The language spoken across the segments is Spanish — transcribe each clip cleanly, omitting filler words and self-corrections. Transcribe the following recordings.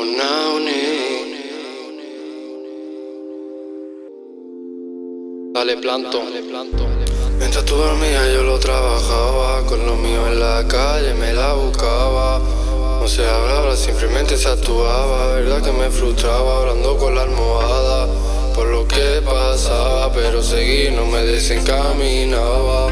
Nauni. Dale planto. Mientras tú dormías yo lo trabajaba, con lo mío en la calle me la buscaba. No se hablaba, simplemente se actuaba. Verdad que me frustraba hablando con la almohada por lo que pasaba, pero seguí, no me desencaminaba.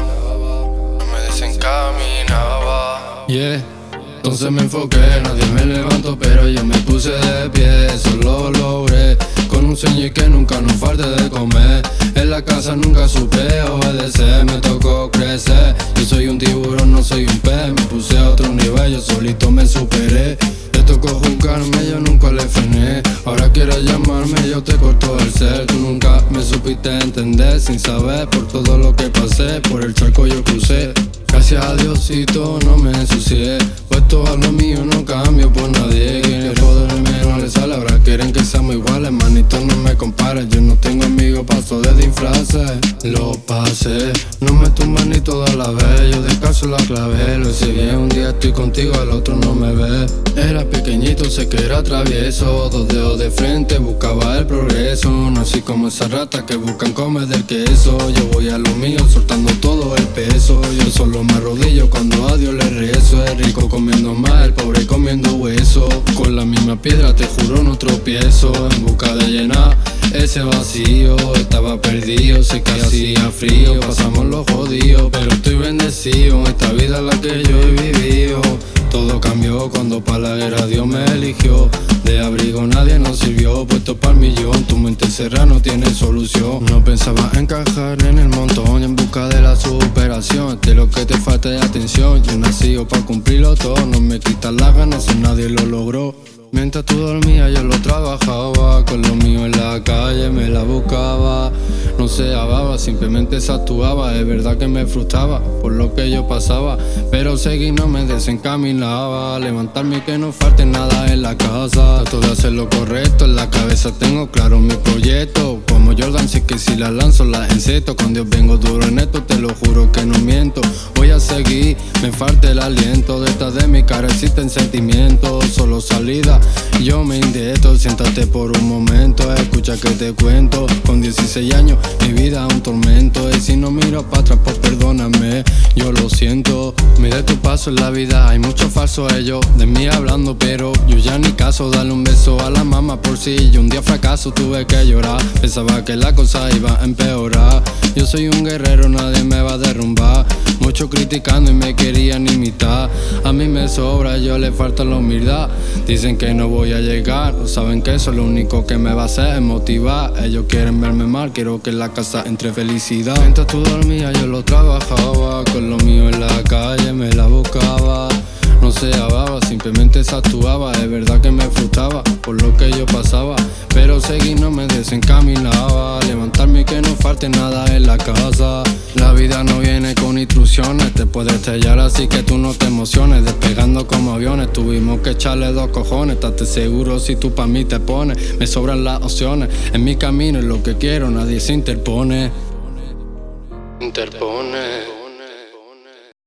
Yeah. Entonces me enfoqué, nadie me levantó, pero yo me puse de pie. Eso lo logré, con un sueño y que nunca nos falte de comer. En la casa nunca supe obedecer, me tocó crecer. Yo soy un tiburón, no soy un pez. Me puse a otro nivel, yo solito me superé. Te tocó juzgarme, yo nunca le frené. Ahora quieres llamarme, yo te corto el ser. Tú nunca me supiste entender, sin saber por todo lo que pasé. Por el charco yo crucé, gracias a Diosito no me ensucié. Puesto a lo mío no cambio por nadie. Quieren joderme, no les sale. Ahora quieren que seamos iguales, manito no me compares. Yo no tengo amigos, paso de disfraces. Lo pasé, no me tumban ni toda la vez. Yo descanso la clave, lo hice bien. Un día estoy contigo, al otro no me ve. Era pequeñito, sé que era travieso. 2 dedos de frente, buscaba el progreso. No así como esas ratas que buscan comer del queso. Yo voy a lo mío, soltando todo el peso. Yo solo me arrodillo cuando a Dios le rezo. Es rico comiendo mal, pobre comiendo hueso. Con la misma piedra te juro no tropiezo. En busca de llenar ese vacío. Estaba perdido, sé que hacía frío. Pasamos los jodidos, pero estoy bendecido. Esta vida es la que yo he vivido. Todo cambió cuando para la guerra Dios me eligió. De abrigo nadie nos sirvió, puesto para el millón. Tu mente cerrada no tiene solución. No pensaba encajar en el montón, en busca de la superación. De lo que te falta de atención, yo nací para cumplirlo todo. No me quitas las ganas si nadie lo logró. Mientras tú dormías yo lo trabajaba, con lo mío en la calle me la buscaba. No se hablaba, simplemente se actuaba. Es verdad que me frustraba por lo que yo pasaba, pero seguí, no me desencaminaba. Levantarme y que no falte nada en la casa. Trato de hacer lo correcto, en la cabeza tengo claro mi proyecto. Como Jordan, sé que si la lanzo la enceto. Con Dios vengo duro en esto, te lo juro que no miento. Voy a seguir, me falta el aliento. Detrás de mi cara existen sentimientos, solo salida yo me indieto. Siéntate por un momento, escucha que te cuento. Con 16 años mi vida es un tormento. Y si no miro para atrás, pues perdóname, yo lo siento. Mide tu paso en la vida, hay muchos falsos ellos de mí hablando, pero yo ya ni caso. Dale un beso a la mamá por si yo un día fracaso, tuve que llorar. Pensaba que la cosa iba a empeorar. Yo soy un guerrero, nadie me va a derrumbar. Muchos criticando y me querían imitar. A mí me sobra, yo le falta la humildad. Dicen que no voy a llegar, no saben que eso lo único que me va a hacer es motivar. Ellos quieren verme mal, quiero que en la casa entre felicidad. Mientras tú dormías yo lo trabajaba, con lo mío en la calle me la buscaba. No se hablaba, simplemente se actuaba. Es verdad que me frustraba por lo que yo pasaba, pero seguí, no me desencaminaba. Levantarme y que no falte nada en la casa. La vida no viene con instrucciones, te puede estrellar así que tú no te emociones. Despegando como aviones, tuvimos que echarle 2 cojones. Estate seguro si tú pa' mí te pones. Me sobran las opciones, en mi camino es lo que quiero, nadie se interpone. Interpone.